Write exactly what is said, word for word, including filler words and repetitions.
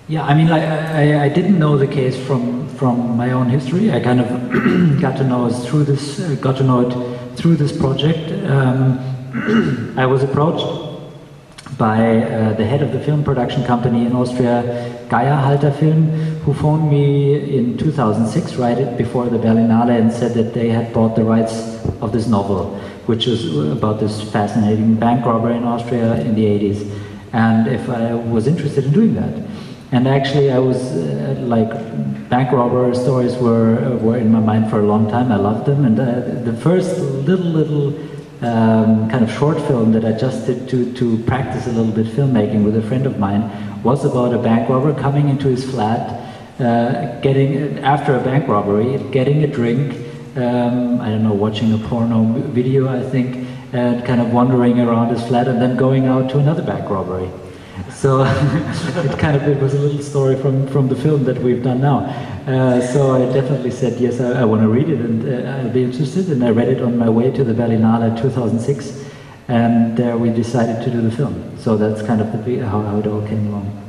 Yeah, I mean, like, I, I didn't know the case from from my own history. I kind of got to know it through this, uh, got to know it through this project. Um, I was approached by uh, the head of the film production company in Austria, Geierhalter Film, who phoned me in two thousand six, right before the Berlinale, and said that they had bought the rights of this novel, which was about this fascinating bank robber in Austria in the eighties, and if I was interested in doing that. And actually, I was uh, like, bank robber stories were were in my mind for a long time. I loved them, and uh, the first little little um, kind of short film that I just did to to practice a little bit filmmaking with a friend of mine was about a bank robber coming into his flat, uh, getting after a bank robbery, getting a drink. Um, I don't know, watching a porno video, I think, and kind of wandering around his flat, and then going out to another bank robbery. So it kind of it was a little story from, from the film that we've done now. Uh, so I definitely said, yes, I, I want to read it, and uh, I'll be interested. And I read it on my way to the Berlinale two thousand six, and there we decided to do the film. So that's kind of the, how, how it all came along.